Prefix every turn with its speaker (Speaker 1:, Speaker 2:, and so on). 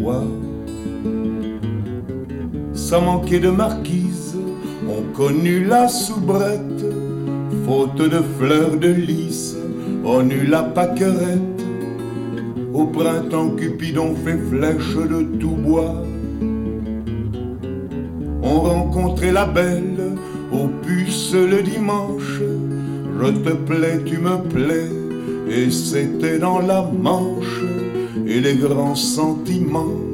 Speaker 1: roi. Sans manquer de marquise, on connut la soubrette, faute de fleurs de lys, on eut la pâquerette. Au printemps, Cupidon fait flèche de tout bois. On rencontrait la belle aux puces le dimanche. Je te plais, tu me plais, et c'était dans la Manche. Et les grands sentiments